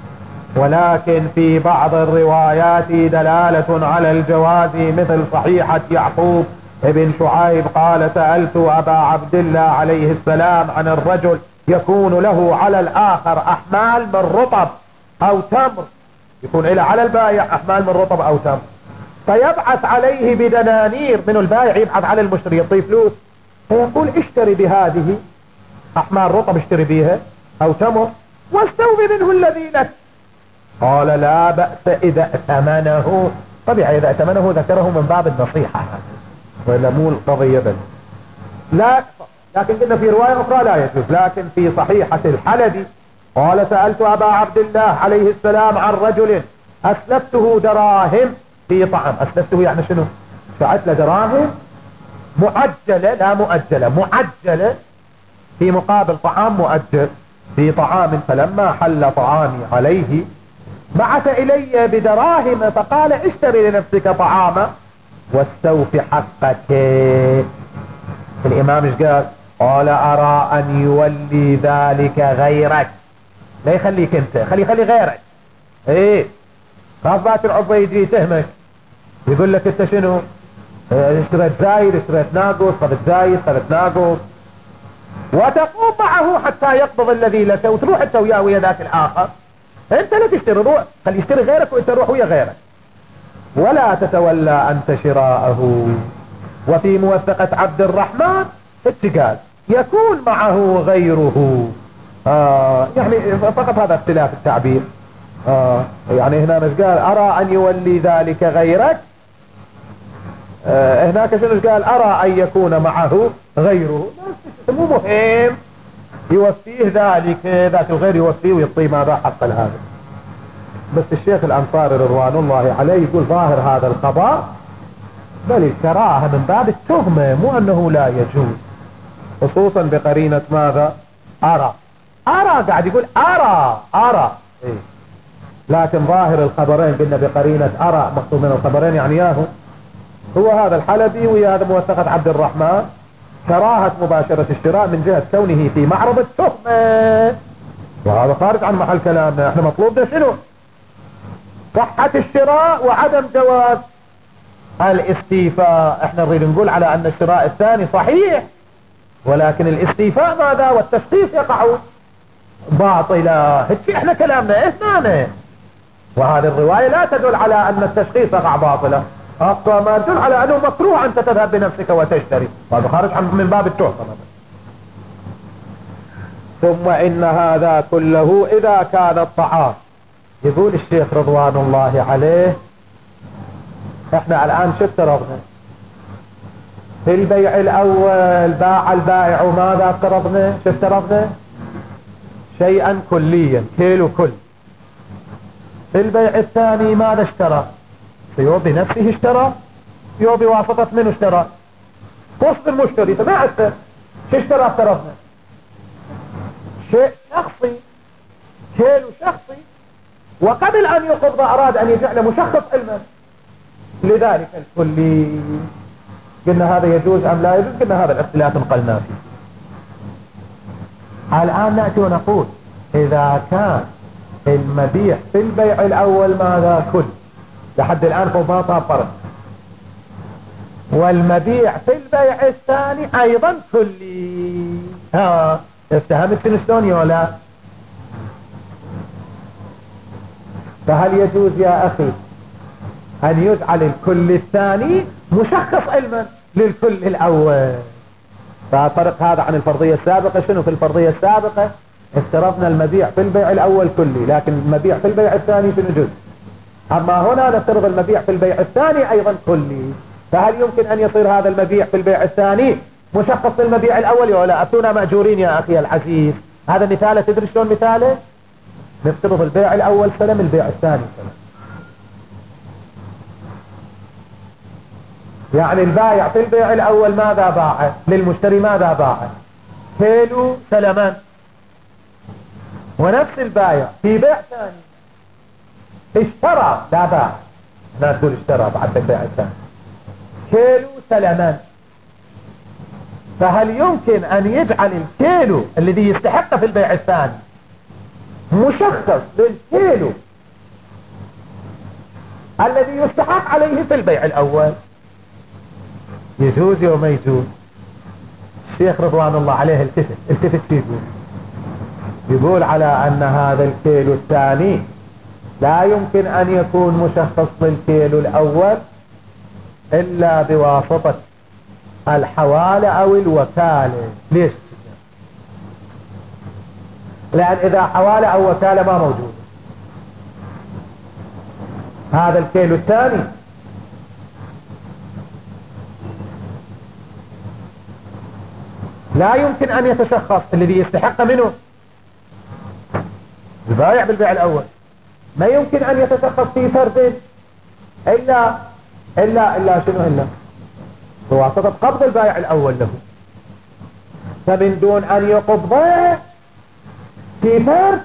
ولكن في بعض الروايات دلالة على الجواز، مثل صحيحة يعقوب ابن شعيب قال سألت أبا عبد الله عليه السلام عن الرجل يكون له على الآخر أحمال من رطب أو تمر، يكون له على البائع أحمال من رطب أو تمر، فيبعث عليه بدنانير من البائع، يبعث على المشتري يعطيه فلوس، فيقول اشتري بهذه أحمال رطب، اشتري بها أو تمر واستوفي منه الذي لك. قال لا بأس إذا ائتمنه. طبيعي إذا ائتمنه ذكره من باب النصيحة ولا مو القضية بل. لا لكن قلنا في رواية أخرى لا يجوز. لكن في صحيحة الحلبي قال سألت أبا عبد الله عليه السلام عن رجل أسلفته دراهم في طعام. أسلفته يعني شنو؟ شعت له دراهم مؤجلة، لا مؤجلة، مؤجلة في مقابل طعام مؤجل في طعام، فلما حل طعامي عليه بعث إلي بدراهم فقال اشتري لنفسك طعاما واستوفي حقك. الإمام ايش قال؟ قال أرى أن يولي ذلك غيرك. لا يخليك انت، خلي خلي غيرك. ايه خاف باكر عضو يجي يتهمك يقول لك انت شنو اشتريت زايد اشتريت ناقص، خذت زايد خذت ناقص، وتقوم معه حتى يقبض الذي لك وتروح انت وياه ويا ذاك الآخر. انت لا تشتري، روح خلي يشتري غيرك وانت روح ويا غيرك، ولا تتولى انت شراءه. وفي موثقة عبد الرحمن اتقال يكون معه غيره. آه يعني فقط هذا اختلاف التعبير. آه يعني هنا مش قال أرى أن يولي ذلك غيرك، آه هناك شنو قال أرى أن يكون معه غيره. مو مهم يوفيه ذلك، ذاك الغير يوفيه ويعطيه ماذا حق هذا. بس الشيخ الأنصاري رضوان الله عليه يقول ظاهر هذا القضاء بل الكراهة من باب التهمة، مو أنه لا يجوز، خصوصا بقرينة ماذا أرى. أرى قاعد يقول أرى أرى إيه؟ لكن ظاهر الخبرين قلنا بقرينة أرى مقصود من الخبرين يعني ياهو هو هذا الحلبي ويا هذا موثقة عبد الرحمن كراهة مباشرة الشراء من جهة كونه في معرض التهمة، وهذا خارج عن محل كلامنا. احنا مطلوب ده شنو؟ صحة الشراء وعدم جواز الاستيفاء. احنا نريد نقول على ان الشراء الثاني صحيح، ولكن الاستيفاء ماذا والتشخيص يقع باطلا. هيك احنا كلامنا اثنان، وهذه الرواية لا تدل على ان التشخيص يقع باطلا، اقوى ما تدل على انه مكروه انت تذهب بنفسك وتشتري، وهذا خارج عن من باب التهمة. ثم ان هذا كله اذا كان الطعام، يقول الشيخ رضوان الله عليه احنا الان شو افترضنا في البيع الاول؟ باع البائع ماذا افترضنا؟ شو افترضنا؟ شيئا كليا كيلو كل. في البيع الثاني ماذا اشترى؟ سيو بنفسه اشترى، سيو بواسطة منه اشترى، قصد المشتري. فما أكثر شو اشترى افترضنا؟ شيء شخصي، كيلو شخصي، وقبل ان يقبض اراد ان يجعل مشخص علما لذلك الكلي. قلنا هذا يجوز ام لا يجوز؟ قلنا هذا الاختلاف انقلنا فيه. الان نأتي ونقول اذا كان المبيع في البيع الاول ماذا كل، لحد الان فوق ما صار فرق، والمبيع في البيع الثاني ايضا كلي، ها افتهمت شلون يا ولا؟ فهل يجوز يا اخي أن يجعل الكل الثاني مشخص علما للكل الأول. ففرق هذا عن الفرضية السابقة. شنو في الفرضية السابقة؟ افترضنا المبيع في البيع الأول كلي، لكن المبيع في البيع الثاني شنو جزء. أما هنا نفترض المبيع في البيع الثاني أيضا كلي. فهل يمكن أن يصير هذا المبيع في البيع الثاني مشخص للمبيع الأول ولا أتونا مأجورين يا أخي العزيز؟ هذا مثاله. تدري شلون مثاله؟ نفترض البيع الأول سلم، البيع الثاني سلم. يعني البائع في البيع الأول ماذا باع للمشتري؟ ماذا باع؟ كيلو سلمان. ونفس البائع في بيع ثاني اشترى، لا باع، لا تقول اشترى بعد البيع الثاني، كيلو سلمان. فهل يمكن أن يجعل الكيلو الذي يستحق في البيع الثاني مشخص للكيلو الذي يستحق عليه في البيع الأول؟ يجوز وما يجوز؟ الشيخ رضوان الله عليه التفت التفت يقول يقول على أن هذا الكيلو الثاني لا يمكن أن يكون مشخص للكيلو الأول إلا بواسطة الحوالة أو الوكالة. ليش؟ لأن إذا حوالة أو وكالة ما موجود، هذا الكيلو الثاني لا يمكن أن يتشخص الذي يستحق منه البائع بالبيع الأول. ما يمكن أن يتشخص في فرد إلا إلا إلا شنو إلا بواسطة قبض البائع الأول له. فمن دون أن يقبضه في فرد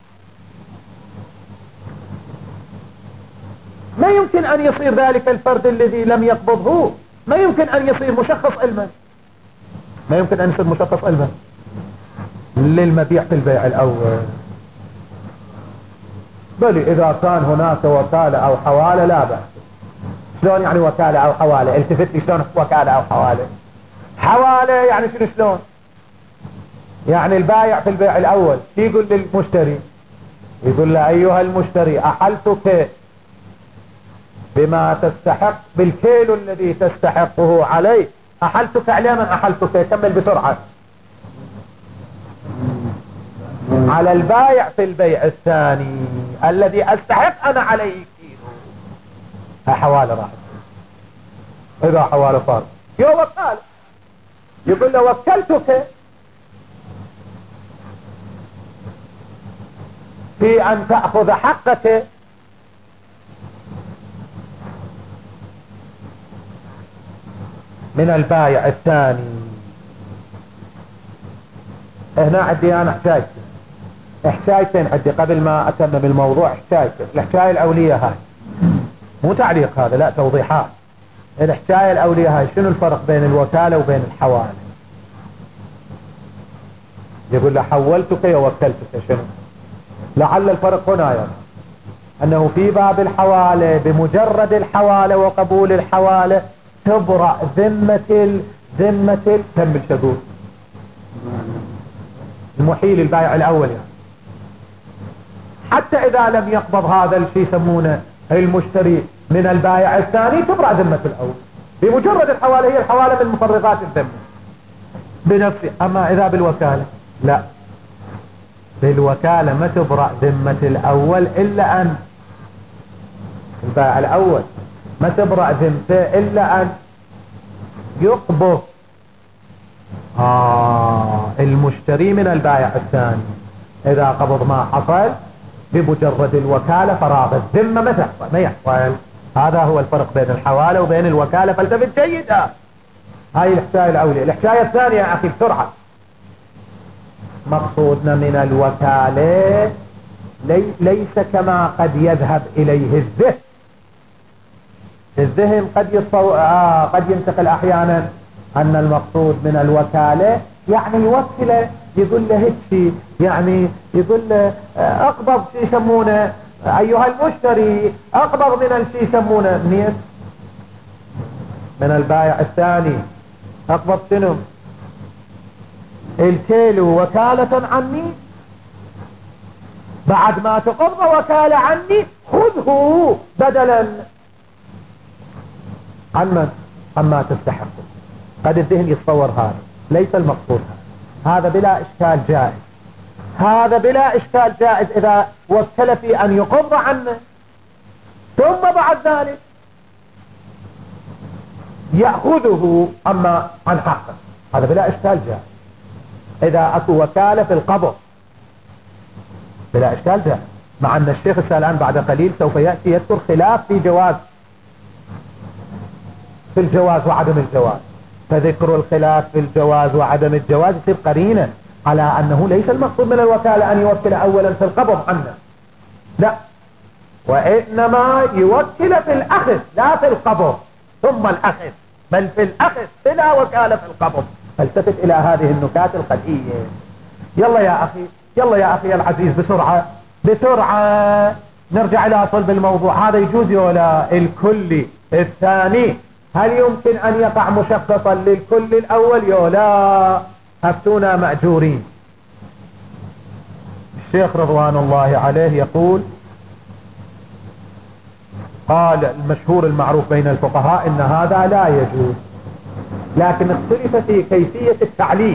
ما يمكن أن يصير ذلك الفرد الذي لم يقبضه ما يمكن أن يصير مشخص علما، ما يمكن أن يصير مشخص علما للمبيع في البيع الأول. بل إذا كان هناك وكالة أو حوالة لا بأس. شلون يعني وكالة أو حوالة؟ التفت لي شلون وكالة أو حوالة. حوالة يعني شنو شلون؟ يعني البائع في البيع الأول يقول للمشتري، يقول له أيها المشتري أحلتك بما تستحق بالكيلو الذي تستحقه علي، أحلتك على من أحلتك؟ كمل بسرعة. على البائع في البيع الثاني الذي أستحق أنا عليه كيلو. حوالة راح إذا حوالة فارغ يو وكال يقول له وكلتك في أن تأخذ حقك من البائع الثاني. هنا عندي أنا حكايتين حكايتين عندي قبل ما أتمم الموضوع. حكايتين. الحكاية الأولية هاي مو تعليق هذا، لا توضيحات. الحكاية الأولية هاي شنو الفرق بين الوكالة وبين الحوالة؟ يقول له حولتك ووكلتك. شنو لعل الفرق هنا يعني أنه في باب الحوالة بمجرد الحوالة وقبول الحوالة تبرأ ذمة ذمة كمل شغول المحيل البائع الأول يعني. حتى إذا لم يقبض هذا الشيء يسمونه المشتري من البائع الثاني تبرأ ذمة الأول بمجرد الحوالة. هي الحوالة من مفرغات الذمة بنفسه. أما إذا بالوكالة لا، بالوكالة ما تبرأ ذمة الأول إلا أن البائع الأول ما تبرأ ذمته إلا أن يقبض آه المشتري من البائع الثاني. إذا قبض ما حصل بمجرد الوكالة فراغ الذمة ما تحصل ما يحصل. هذا هو الفرق بين الحوالة وبين الوكالة، فالتفت جيدا. هاي الحكاية الأولى. الحكاية الثانية يا أخي بسرعة. مقصودنا من الوكالة لي ليس كما قد يذهب إليه الذهن. الذهن قد يصو... آه قد ينتقل أحيانا أن المقصود من الوكالة يعني يوكله يقول له هيك يعني يقول له اقبض شيء يسمونه أيها المشتري اقبض من الشيء يسمونه منين؟ من البائع الثاني. اقبض شنو؟ الكيلو وكالة عني، بعد ما تقبض وكالة عني خذه بدلا عن من؟ عما تستحق. قد الذهن يتصور هذا، ليس المقصود هذا. هذا بلا إشكال جائز، هذا بلا إشكال جائز إذا وكل في أن يقض عنه، ثم بعد ذلك يأخذه أما عن حقه، هذا بلا إشكال جائز. إذا أكو وكالة في القبض بلا إشكال جائز، مع أن الشيخ السالان بعد قليل سوف يأتي يذكر خلاف في جواز، في الجواز وعدم الجواز. فذكر الخلاف في الجواز وعدم الجواز يصير قرينة على أنه ليس المقصود من الوكالة أن يوكل أولا في القبض عنه، لا، وإنما يوكل في الأخذ لا في القبض ثم الأخذ، بل في الأخذ بلا وكالة في القبض. فالتفت إلى هذه النكات القدية. يلا يا أخي، يلا يا أخي العزيز، بسرعة بسرعة نرجع إلى صلب الموضوع. هذا يجوز ولا الكل الثاني؟ هل يمكن أن يقع مشخصا للكل الأول يولا؟ أفتونا مأجورين. الشيخ رضوان الله عليه يقول، قال المشهور المعروف بين الفقهاء إن هذا لا يجوز، لكن اختلف في كيفية التعليل.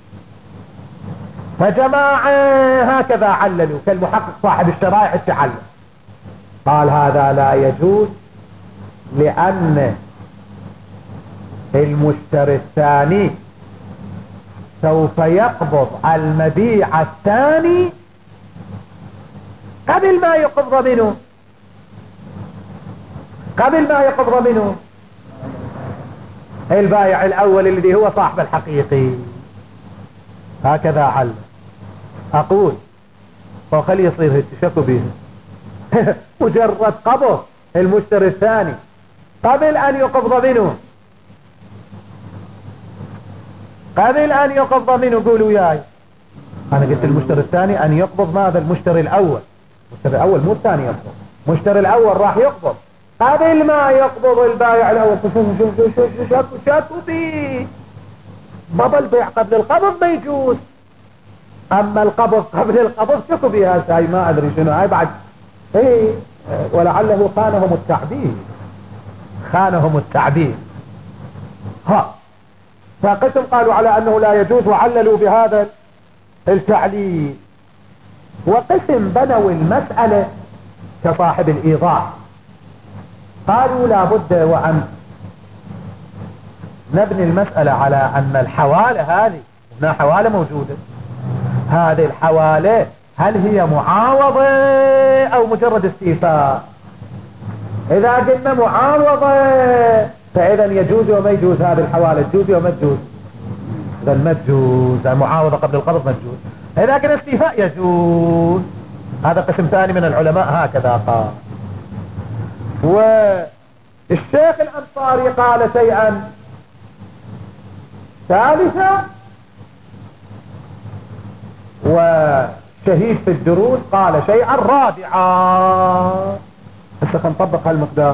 فجماعة هكذا عللوا، كالمحقق صاحب الشرائع التعلل، قال هذا لا يجوز لأن المشتري الثاني سوف يقبض المبيع الثاني قبل ما يقبض منه، قبل ما يقبض منه البائع الأول الذي هو صاحب الحقيقي. هكذا علم. أقول وخلي يصير التشكو به مجرد قبض المشتري الثاني قبل أن يقبض منه، قبل أن يقبض منه. قولوا ياي، أنا قلت المشتري الثاني أن يقبض ماذا؟ المشتري الأول. المشتري الأول مو الثاني يقبض، المشتري الأول راح يقبض قبل ما يقبض البائع الأول. شوفوا شوفوا شوفوا شاكوا شاكوا فيه. بابا البيع قبل القبض ما يجوز، أما القبض قبل القبض شكوا بها هاي ما أدري شنو هاي بعد. إيه ولعله خانهم التعبير، خانهم التعبير. ها فقسم قالوا على أنه لا يجوز وعللوا بهذا التعليل، وقسم بنوا المسألة كصاحب الإيضاح، قالوا لا بد وأن نبني المسألة على أن الحوالة هذه، هنا حوالة موجودة، هذه الحوالة هل هي معاوضة أو مجرد استيفاء؟ إذا قلنا معاوضة فإذا يجوز وما يجوز هذه الحوالة، تجوز وما تجوز؟ إذا ما تجوز، المعاوضة قبل القبض ما تجوز. إذا كان استيفاء يجوز. هذا قسم ثاني من العلماء هكذا قال. والشيخ الأنصاري قال شيئا ثالثا، وشهيد في الدروس قال شيئا رابعا. هسه نطبق هالمقدار.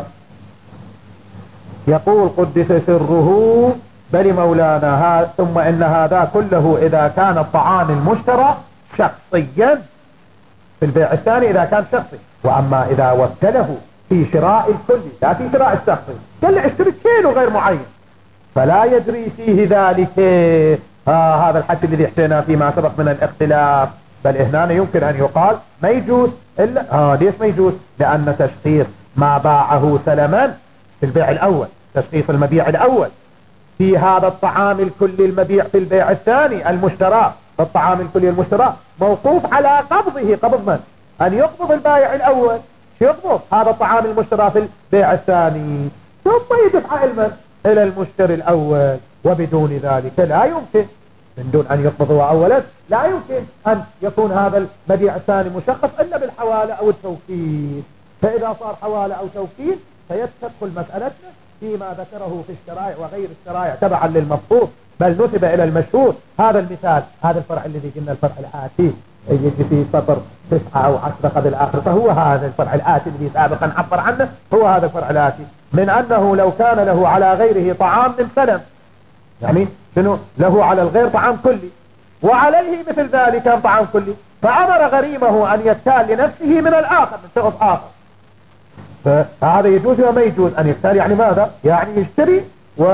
يقول قدس سره بل مولانا ثم إن هذا كله إذا كان الطعام المشترى شخصيا في البيع الثاني إذا كان شخصي، وأما إذا وكله في شراء الكل لا في شراء الشخصي، قال لي اشتري كيلو غير معين فلا يجري فيه ذلك آه هذا الحد الذي حكينا فيما سبق من الاختلاف. بل هنا يمكن أن يقال ما يجوز إلا آه ليش ما يجوز؟ لأن تشخيص ما باعه سلما في البيع الأول، تشخيص المبيع الأول في هذا الطعام الكلي المبيع في البيع الثاني المشترى، الطعام الكلي المشترى موقوف على قبضه. قبض من؟ أن يقبض البائع الأول، يقبض هذا الطعام المشترى في البيع الثاني ثم يدفع علما إلى المشتري الأول. وبدون ذلك لا يمكن، من دون أن يقبض أولا لا يمكن أن يكون هذا المبيع الثاني مشخص إلا بالحوالة أو التوكيل. فإذا صار حوالة أو توكيل فيدخل مسألتنا فيما ذكره في الشرائع وغير الشرائع تبعا للمفروض، بل نسب إلى المشهور. هذا المثال، هذا الفرع الذي قلنا الفرع الآتي يجي في سطر تسعة أو عشرة قبل آخر، فهو هذا الفرع الآتي الذي سابقا عبر عنه، هو هذا الفرع الآتي من أنه لو كان له على غيره طعام من سلم، يعني شنو له على الغير طعام كلي وعليه مثل ذلك طعام كلي، فأمر غريمه أن يكتال لنفسه من الآخر من شخص آخر، فهذا يجوز وما يجوز أن يختار، يعني ماذا؟ يعني يشتري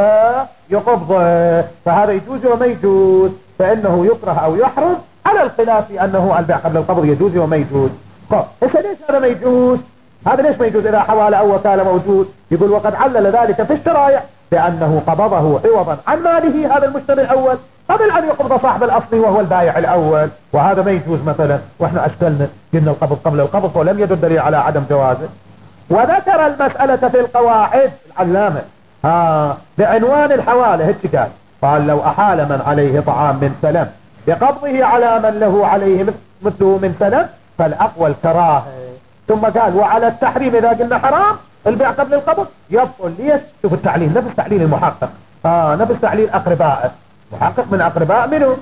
ويقبض، فهذا يجوز وما يجوز، فإنه يكره أو يحرم على الخلاف أنه البيع قبل القبض يجوز وما يجوز. طب إذا ليش هذا ما يجوز؟ هذا ليش ما يجوز إذا حوالة أو وكالة موجود؟ يقول وقد علل ذلك في الشرائع بأنه قبضه عوضا عن ماله هذا المشتري الأول قبل أن يقبض صاحب الأصل وهو البائع الأول، وهذا ما يجوز مثلا. وإحنا أشكلنا قلنا القبض قبل القبض ولم يدل دليل على عدم جوازه. وذكر المسألة في القواعد العلامة ها بعنوان الحوالة هيك قال قال لو أحال من عليه طعام من سلم بقبضه على من له عليه مثله من سلم فالأقوى الكراهة. ثم قال وعلى التحريم إذا قلنا حرام البيع قبل القبض يبطل. ليش؟ شوف التعليل نفس تعليل المحقق، آه نفس تعليل أقربائه، محقق من أقرباء منه،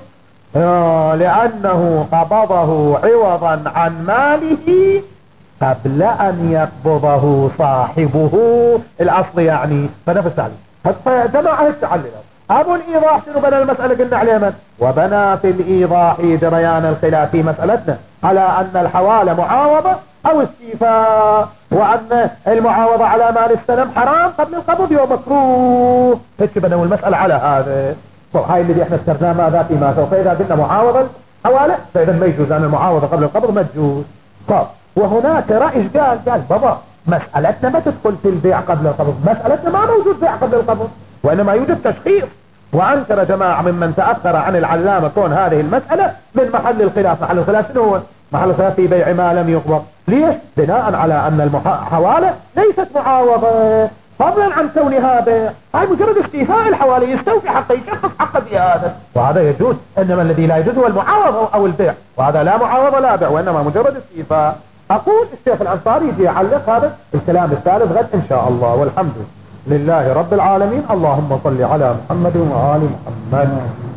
آه لأنه قبضه عوضا عن ماله قبل أن يقبضه صاحبه الأصل يعني، فنفس تعليل. فجماعة التعليل أبو الإيضاح شنو بنى المسألة قلنا عليه من؟ وبنى في الإيضاح جريان الخلاف في مسألتنا على أن الحوالة معاوضة أو استيفاء، وأن المعاوضة على مال السلم حرام قبل القبض ومكروه. هيك بنوا المسألة على هذا. طب هاي اللي احنا استرناه ماذا فيما سوف إذا قلنا معاوضة حوالة فإذا ما يجوز أن المعاوضة قبل القبض ما تجوز. طب وهناك رأي قال قال بابا مسألتنا ما تدخل في البيع قبل القبض، مسألتنا ما موجود بيع قبل القبض وإنما يوجد تشخيص. وأنكر جماعة ممن تأخر عن العلامة كون هذه المسألة من محل الخلاف. محل الخلاف شنو هو؟ محل الخلاف في بيع ما لم يقبض. ليش؟ بناء على أن الحوالة ليست معاوضة فضلا عن كونها بيع، هاي مجرد استيفاء الحوالة يستوفي حقه يشخص حقه بهذا، وهذا يجوز. إنما الذي لا يجوز هو المعاوضة أو البيع، وهذا لا معاوضة لا بيع وإنما مجرد استيفاء. أقول الشيخ الأنصاري يجي يعلق هذا الكلام الثالث غد إن شاء الله، والحمد لله رب العالمين. اللهم صل على محمد وآل محمد.